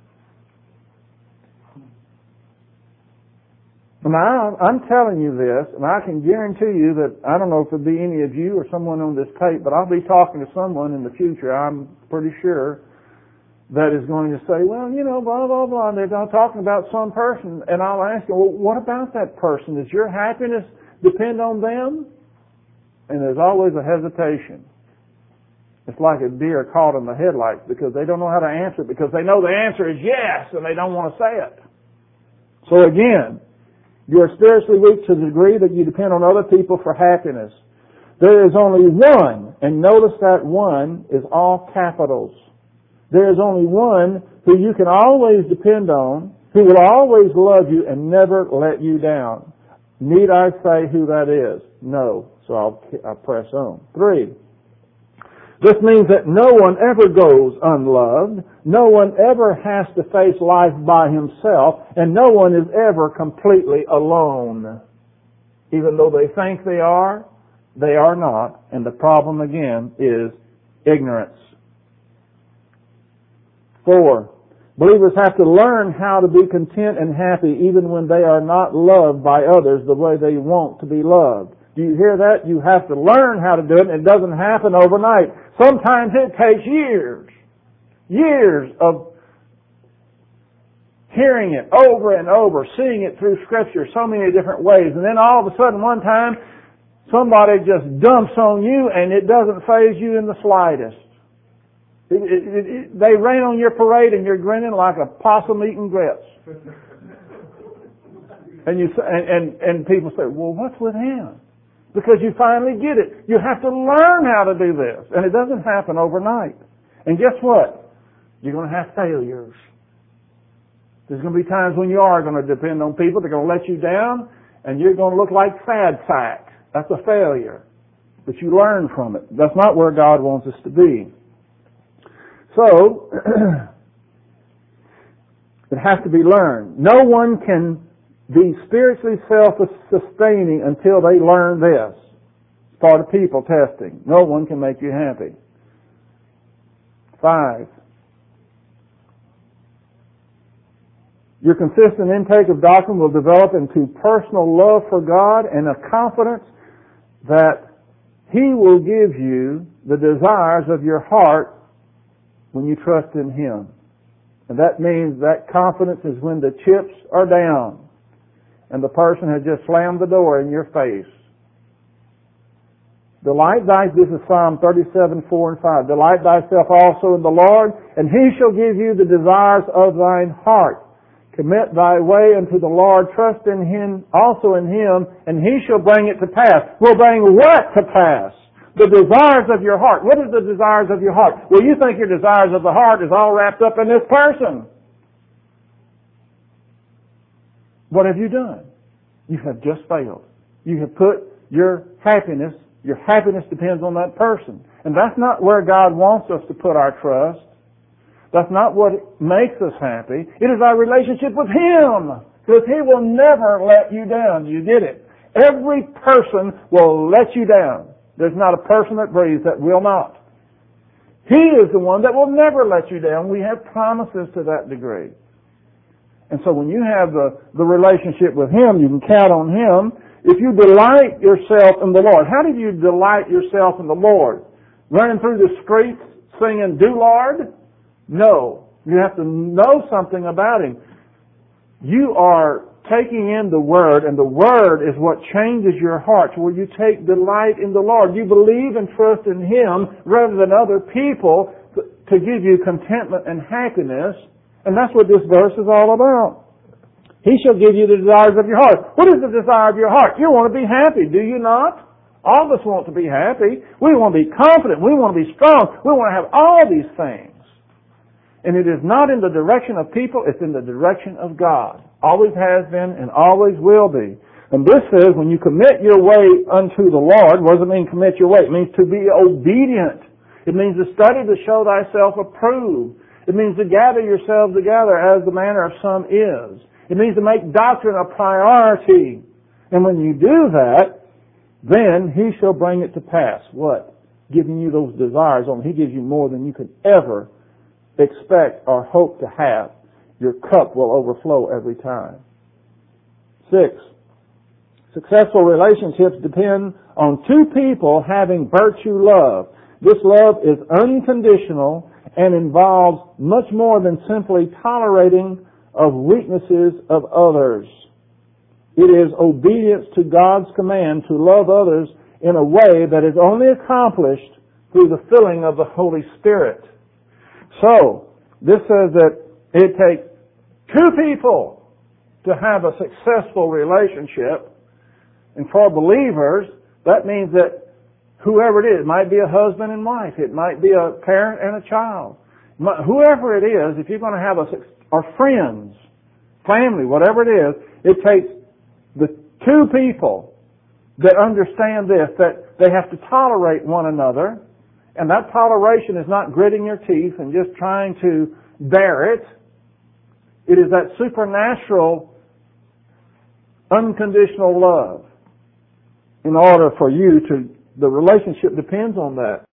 Now, I'm telling you this, and I can guarantee you that, I don't know if it'll be any of you or someone on this tape, but I'll be talking to someone in the future, I'm pretty sure, that is going to say, well, you know, blah, blah, blah, and they're talking about some person, and I'll ask them, well, what about that person? Does your happiness depend on them? And there's always a hesitation. It's like a deer caught in the headlights because they don't know how to answer it, because they know the answer is yes, and they don't want to say it. So again, you are spiritually weak to the degree that you depend on other people for happiness. There is only one, and notice that one is all capitals. There is only one who you can always depend on, who will always love you and never let you down. Need I say who that is? No. So I'll, I'll press on. Three. This means that no one ever goes unloved. No one ever has to face life by himself. And no one is ever completely alone. Even though they think they are, they are not. And the problem again is ignorance. Four, believers have to learn how to be content and happy even when they are not loved by others the way they want to be loved. Do you hear that? You have to learn how to do it, and it doesn't happen overnight. Sometimes it takes years, years of hearing it over and over, seeing it through Scripture so many different ways, and then all of a sudden one time somebody just dumps on you and it doesn't faze you in the slightest. It, it, it, it, they rain on your parade and you're grinning like a possum eating grits. And you and, and and people say, well, what's with him? Because you finally get it. You have to learn how to do this. And it doesn't happen overnight. And guess what? You're going to have failures. There's going to be times when you are going to depend on people. They're going to let you down. And you're going to look like fad sack. That's a failure. But you learn from it. That's not where God wants us to be. So, it has to be learned. No one can be spiritually self-sustaining until they learn this. It's part of people testing. No one can make you happy. Five. Your consistent intake of doctrine will develop into personal love for God and a confidence that He will give you the desires of your heart when you trust in Him. And that means that confidence is when the chips are down and the person has just slammed the door in your face. Delight thy, this is Psalm thirty-seven, four and five. Delight thyself also in the Lord, and He shall give you the desires of thine heart. Commit thy way unto the Lord, trust in Him, also in Him, and He shall bring it to pass. Will bring what to pass? The desires of your heart. What is the desires of your heart? Well, you think your desires of the heart is all wrapped up in this person. What have you done? You have just failed. You have put your happiness, your happiness depends on that person. And that's not where God wants us to put our trust. That's not what makes us happy. It is our relationship with Him. Because He will never let you down. You did it. Every person will let you down. There's not a person that breathes that will not. He is the one that will never let you down. We have promises to that degree. And so when you have the, the relationship with Him, you can count on Him. If you delight yourself in the Lord, how do you delight yourself in the Lord? Running through the streets singing, "Do Lord"? No. You have to know something about Him. You are taking in the Word, and the Word is what changes your heart, where you take delight in the Lord. You believe and trust in Him rather than other people to give you contentment and happiness. And that's what this verse is all about. He shall give you the desires of your heart. What is the desire of your heart? You want to be happy, do you not? All of us want to be happy. We want to be confident. We want to be strong. We want to have all these things. And it is not in the direction of people, it's in the direction of God. Always has been and always will be. And this says when you commit your way unto the Lord, what does it mean commit your way? It means to be obedient. It means to study to show thyself approved. It means to gather yourselves together as the manner of some is. It means to make doctrine a priority. And when you do that, then He shall bring it to pass. What? Giving you those desires on. He gives you more than you could ever expect or hope to have. Your cup will overflow every time. Six, successful relationships depend on two people having virtue love. This love is unconditional and involves much more than simply tolerating of weaknesses of others. It is obedience to God's command to love others in a way that is only accomplished through the filling of the Holy Spirit. So, this says that it takes two people to have a successful relationship. And for believers, that means that whoever it is, it might be a husband and wife, it might be a parent and a child. Whoever it is, if you're going to have a, or friends, family, whatever it is, it takes the two people that understand this, that they have to tolerate one another. And that toleration is not gritting your teeth and just trying to bear it. It is that supernatural, unconditional love. In order for you to, the relationship depends on that.